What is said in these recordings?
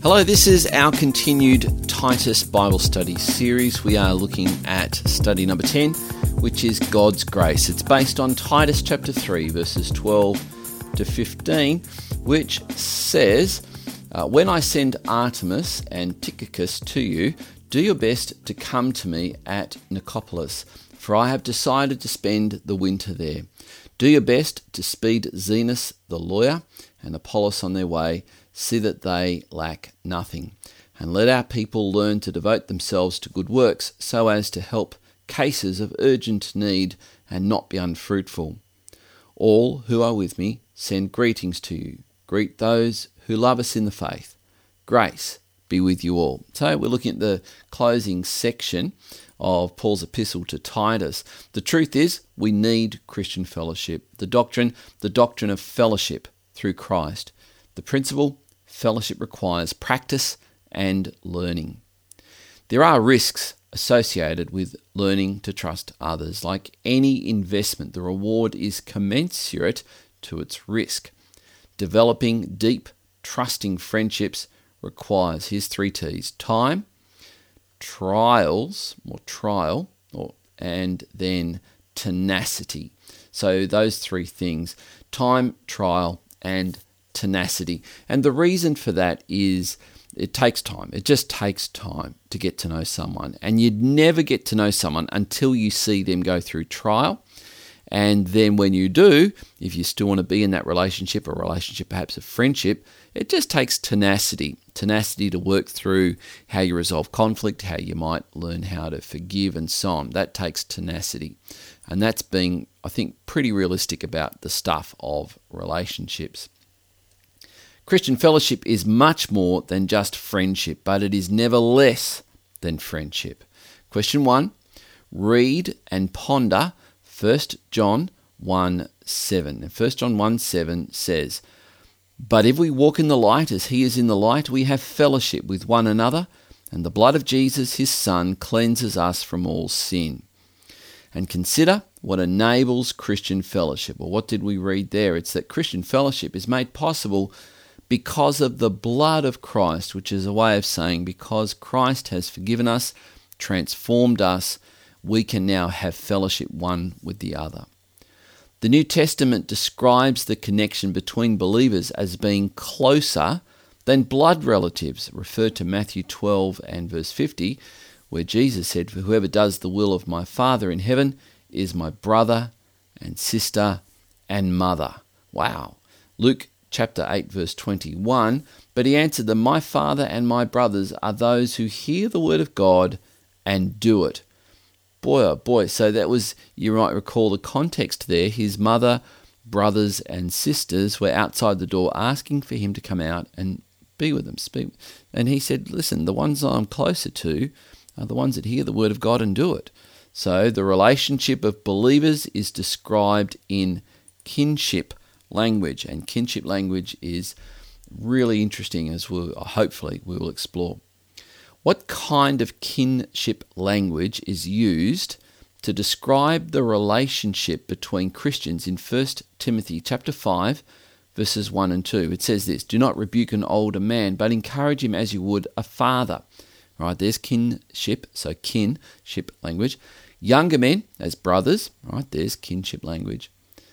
Hello, this is our continued Titus Bible Study series. We are looking at study number 10, which is God's grace. It's based on Titus chapter 3, verses 12 to 15, which says, When I send Artemas and Tychicus to you, do your best to come to me at Nicopolis, for I have decided to spend the winter there. Do your best to speed Zenas the lawyer and Apollos on their way, see that they lack nothing. And let our people learn to devote themselves to good works, so as to help cases of urgent need and not be unfruitful. All who are with me send greetings to you. Greet those who love us in the faith. Grace be with you all. So we're looking at the closing section of Paul's epistle to Titus. The truth is, we need Christian fellowship. The doctrine of fellowship through Christ. The principle, fellowship requires practice and learning. There are risks associated with learning to trust others. Like any investment, the reward is commensurate to its risk. Developing deep, trusting friendships requires, here's 3 T's: time, trial, and then tenacity. So those 3 things: time, trial, and tenacity. And the reason for that is it takes time. It just takes time to get to know someone. And you'd never get to know someone until you see them go through trial. And then when you do, if you still want to be in that relationship, perhaps a friendship, it just takes tenacity to work through how you resolve conflict, how you might learn how to forgive, and so on. That takes tenacity. And that's being, I think, pretty realistic about the stuff of relationships. Christian fellowship is much more than just friendship, but it is never less than friendship. Question 1, read and ponder 1 John 1:7. And 1 John 1:7 says, But if we walk in the light as he is in the light, we have fellowship with one another, and the blood of Jesus, his Son, cleanses us from all sin. And consider what enables Christian fellowship. Well, what did we read there? It's that Christian fellowship is made possible because of the blood of Christ, which is a way of saying because Christ has forgiven us, transformed us, we can now have fellowship one with the other. The New Testament describes the connection between believers as being closer than blood relatives. Refer to Matthew 12 and verse 50, where Jesus said, For whoever does the will of my Father in heaven is my brother and sister and mother. Wow. Luke chapter 8 verse 21, but he answered them, My Father and my brothers are those who hear the word of God and do it. Boy, oh boy, so that was, you might recall the context there. His mother, brothers and sisters were outside the door asking for him to come out and be with them. And he said, listen, the ones I'm closer to are the ones that hear the word of God and do it. So the relationship of believers is described in kinship language, and kinship language is really interesting, as hopefully we will explore. What kind of kinship language is used to describe the relationship between Christians in 1 Timothy chapter 5, verses 1 and 2? It says this, Do not rebuke an older man, but encourage him as you would a father. Right, there's kinship, so kinship language. Younger men as brothers, right, there's kinship language.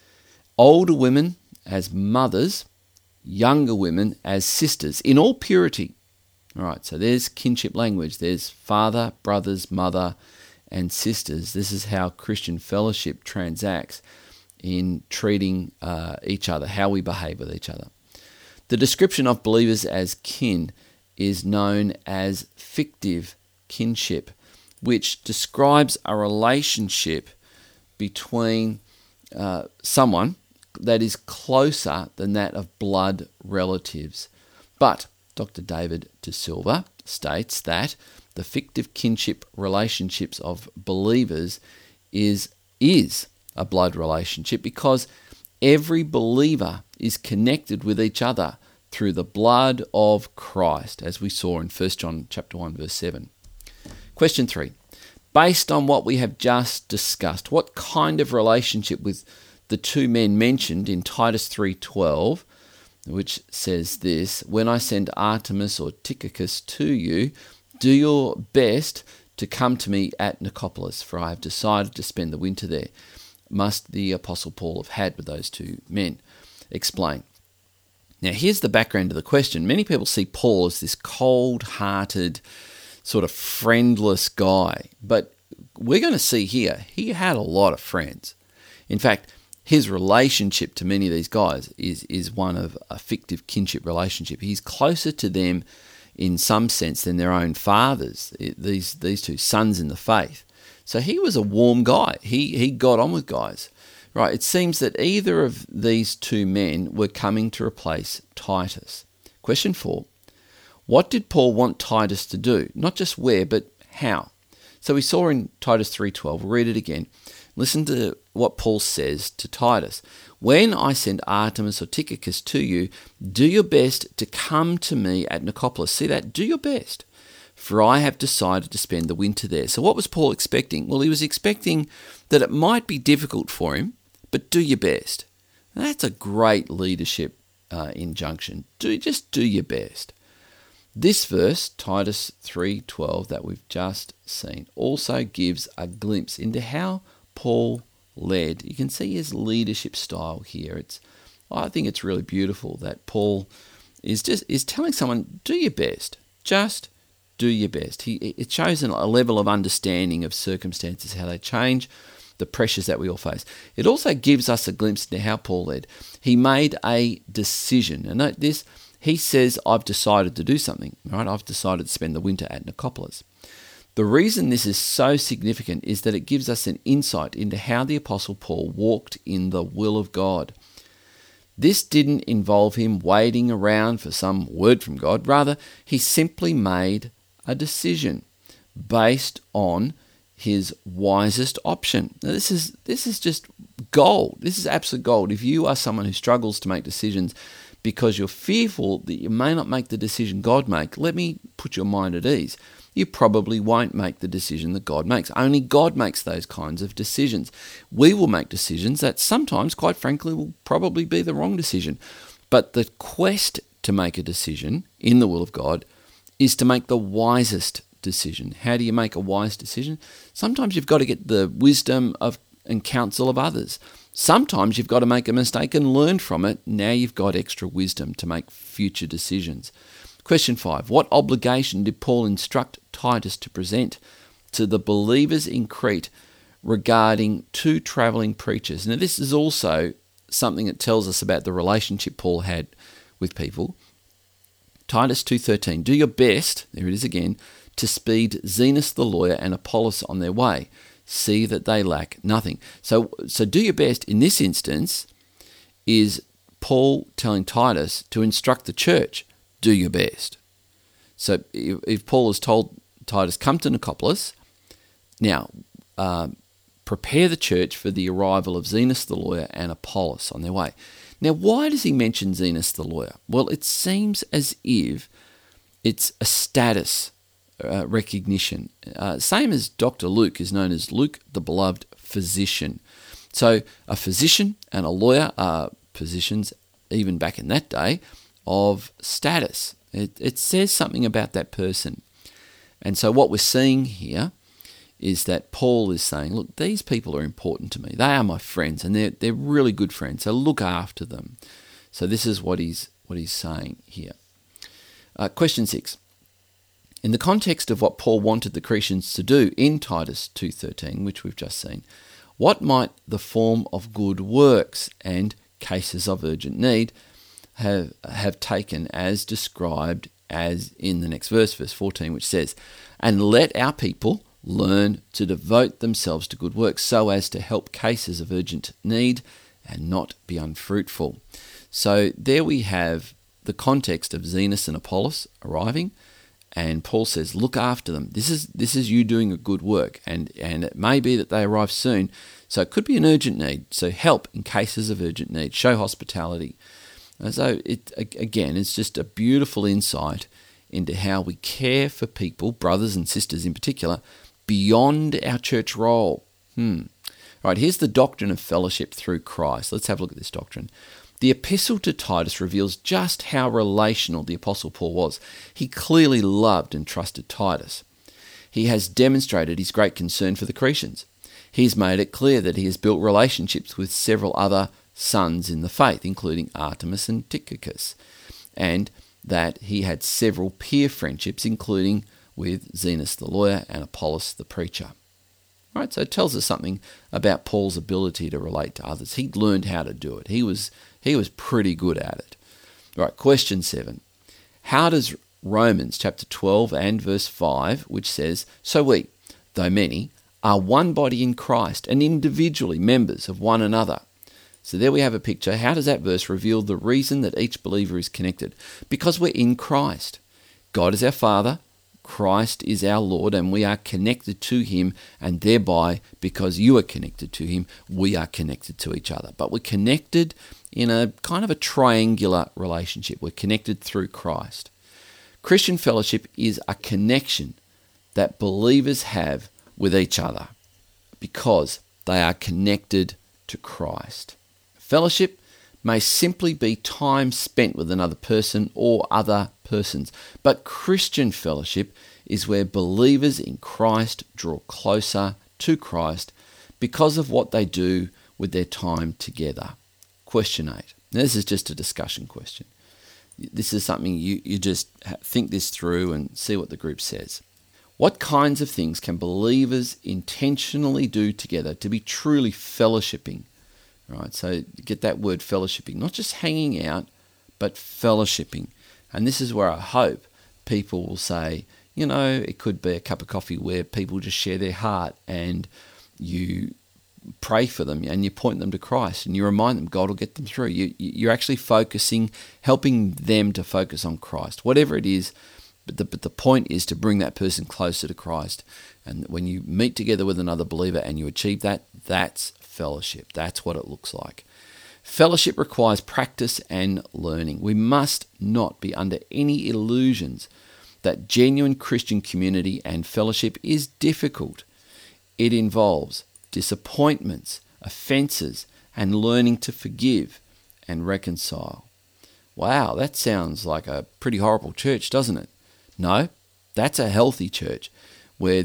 Older women as mothers, younger women as sisters, in all purity. All right, so there's kinship language. There's father, brothers, mother, and sisters. This is how Christian fellowship transacts in treating each other, how we behave with each other. The description of believers as kin is known as fictive kinship, which describes a relationship between someone that is closer than that of blood relatives. But Dr. David De Silva states that the fictive kinship relationships of believers is a blood relationship because every believer is connected with each other through the blood of Christ, as we saw in 1 John chapter 1, verse 7. Question 3. Based on what we have just discussed, what kind of relationship with the 2 men mentioned in Titus 3:12 which says this: when I send Artemas or Tychicus to you, do your best to come to me at Nicopolis, for I have decided to spend the winter there. Must the Apostle Paul have had with those two men? Explain. Now, here's the background to the question. Many people see Paul as this cold-hearted, sort of friendless guy, but we're going to see here, he had a lot of friends. In fact, his relationship to many of these guys is one of a fictive kinship relationship. He's closer to them in some sense than their own fathers, these two sons in the faith. So he was a warm guy. He got on with guys. Right, it seems that either of these two men were coming to replace Titus. Question 4. What did Paul want Titus to do? Not just where, but how? So we saw in Titus 3:12, we'll read it again. Listen to what Paul says to Titus. When I send Artemas or Tychicus to you, do your best to come to me at Nicopolis. See that? Do your best. For I have decided to spend the winter there. So what was Paul expecting? Well, he was expecting that it might be difficult for him, but do your best. And that's a great leadership injunction. Just do your best. This verse, Titus 3:12, that we've just seen, also gives a glimpse into how Paul led. You can see his leadership style here. I think it's really beautiful that Paul is telling someone, do your best. Just do your best. It shows a level of understanding of circumstances, how they change, the pressures that we all face. It also gives us a glimpse into how Paul led. He made a decision. And note this, he says, I've decided to do something. Right? I've decided to spend the winter at Nicopolis. The reason this is so significant is that it gives us an insight into how the Apostle Paul walked in the will of God. This didn't involve him waiting around for some word from God. Rather, he simply made a decision based on his wisest option. Now, this is just gold. This is absolute gold. If you are someone who struggles to make decisions because you're fearful that you may not make the decision God makes, let me put your mind at ease. You probably won't make the decision that God makes. Only God makes those kinds of decisions. We will make decisions that sometimes, quite frankly, will probably be the wrong decision. But the quest to make a decision in the will of God is to make the wisest decision. How do you make a wise decision? Sometimes you've got to get the wisdom and counsel of others. Sometimes you've got to make a mistake and learn from it. Now you've got extra wisdom to make future decisions. Question 5. What obligation did Paul instruct Titus to present to the believers in Crete regarding two travelling preachers? Now this is also something that tells us about the relationship Paul had with people. Titus 2:13. Do your best, there it is again, to speed Zenas the lawyer and Apollos on their way. See that they lack nothing. So do your best in this instance is Paul telling Titus to instruct the church. Do your best. So if Paul has told Titus, come to Nicopolis, now prepare the church for the arrival of Zenas the lawyer and Apollos on their way. Now, why does he mention Zenas the lawyer? Well, it seems as if it's a status recognition. Same as Dr. Luke is known as Luke, the beloved physician. So a physician and a lawyer are positions, even back in that day, of status. It says something about that person. And so what we're seeing here is that Paul is saying, look, these people are important to me. They are my friends, and they're really good friends. So look after them. So this is what he's saying here. Question 6. In the context of what Paul wanted the Cretans to do in Titus 2:13, which we've just seen, what might the form of good works and cases of urgent need have taken as described as in the next verse, verse 14, which says, and let our people learn to devote themselves to good works so as to help cases of urgent need and not be unfruitful. So there we have the context of Zenas and Apollos arriving, and Paul says, look after them. This is you doing a good work, and it may be that they arrive soon. So it could be an urgent need. So help in cases of urgent need. Show hospitality. So it's just a beautiful insight into how we care for people, brothers and sisters in particular, beyond our church role. Right, here's the doctrine of fellowship through Christ. Let's have a look at this doctrine. The epistle to Titus reveals just how relational the Apostle Paul was. He clearly loved and trusted Titus. He has demonstrated his great concern for the Cretans. He's made it clear that he has built relationships with several other sons in the faith, including Artemis and Tychicus, and that he had several peer friendships, including with Zenas the lawyer and Apollos the preacher. Right, so it tells us something about Paul's ability to relate to others. He'd learned how to do it. He was pretty good at it. Right, question 7. How does Romans chapter 12 and verse 5, which says, "So we, though many, are one body in Christ and individually members of one another." So there we have a picture. How does that verse reveal the reason that each believer is connected? Because we're in Christ. God is our Father, Christ is our Lord, and we are connected to him, and thereby, because you are connected to him, we are connected to each other. But we're connected in a kind of a triangular relationship. We're connected through Christ. Christian fellowship is a connection that believers have with each other because they are connected to Christ. Fellowship may simply be time spent with another person or other persons, but Christian fellowship is where believers in Christ draw closer to Christ because of what they do with their time together. Question 8. Now, this is just a discussion question. This is something you just think this through and see what the group says. What kinds of things can believers intentionally do together to be truly fellowshipping? Right, so get that word fellowshipping, not just hanging out, but fellowshipping. And this is where I hope people will say, it could be a cup of coffee where people just share their heart and you pray for them and you point them to Christ and you remind them God will get them through. You're actually focusing, helping them to focus on Christ, whatever it is. But the point is to bring that person closer to Christ. And when you meet together with another believer and you achieve that, that's fellowship. That's what it looks like. Fellowship requires practice and learning. We must not be under any illusions that genuine Christian community and fellowship is difficult. It involves disappointments, offenses, and learning to forgive and reconcile. Wow, that sounds like a pretty horrible church, doesn't it? No, that's a healthy church where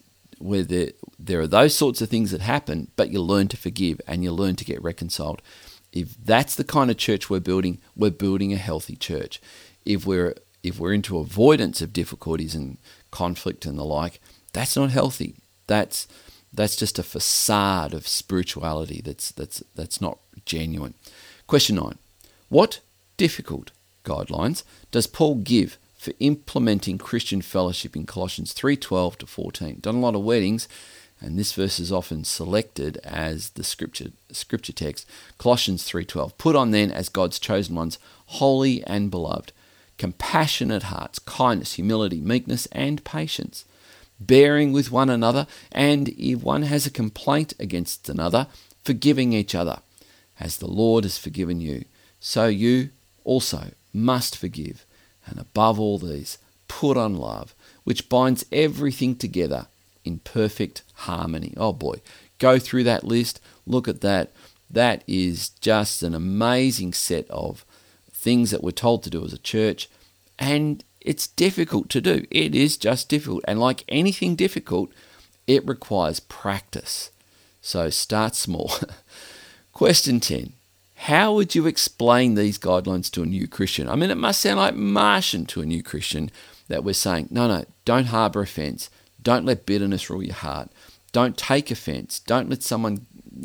there are those sorts of things that happen, but you learn to forgive and you learn to get reconciled. If that's the kind of church we're building a healthy church. If we're into avoidance of difficulties and conflict and the like, that's not healthy. That's just a facade of spirituality that's not genuine. Question 9. What difficult guidelines does Paul give for implementing Christian fellowship in Colossians 3:12 to 14? Done a lot of weddings, and this verse is often selected as the scripture text. Colossians 3:12. Put on then as God's chosen ones, holy and beloved, compassionate hearts, kindness, humility, meekness, and patience, bearing with one another, and if one has a complaint against another, forgiving each other, as the Lord has forgiven you, so you also must forgive. And above all these, put on love, which binds everything together in perfect harmony. Oh boy, go through that list, look at that. That is just an amazing set of things that we're told to do as a church, and it's difficult to do. It is just difficult, and like anything difficult, it requires practice. So start small. Question 10. How would you explain these guidelines to a new Christian? I mean, it must sound like Martian to a new Christian that we're saying, no, don't harbour offence. Don't let bitterness rule your heart. Don't take offence. Don't let someone,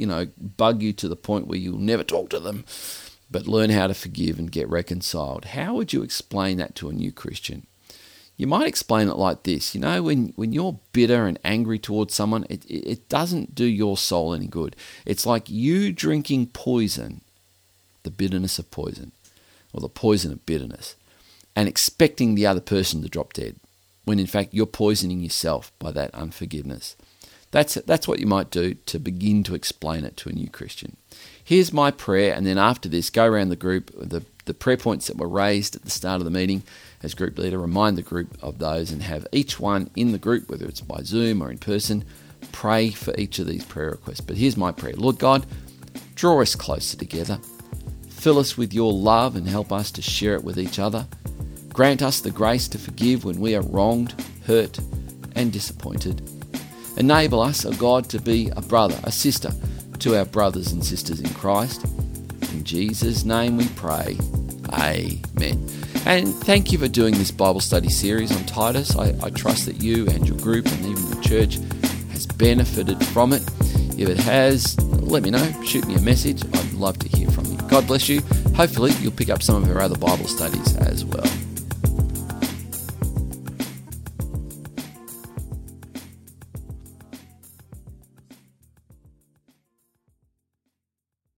bug you to the point where you'll never talk to them, but learn how to forgive and get reconciled. How would you explain that to a new Christian? You might explain it like this. When you're bitter and angry towards someone, it doesn't do your soul any good. It's like you drinking poison, the bitterness of poison, or the poison of bitterness, and expecting the other person to drop dead, when in fact you're poisoning yourself by that unforgiveness. That's what you might do to begin to explain it to a new Christian. Here's my prayer, and then after this, go around the group, the prayer points that were raised at the start of the meeting as group leader, remind the group of those and have each one in the group, whether it's by Zoom or in person, pray for each of these prayer requests. But here's my prayer. Lord God, draw us closer together. Fill us with your love and help us to share it with each other. Grant us the grace to forgive when we are wronged, hurt, and disappointed. Enable us, O God, to be a brother, a sister to our brothers and sisters in Christ. In Jesus' name we pray. Amen. And thank you for doing this Bible study series on Titus. I trust that you and your group and even your church has benefited from it. If it has, let me know. Shoot me a message. I'd love to hear from you. God bless you. Hopefully you'll pick up some of our other Bible studies as well.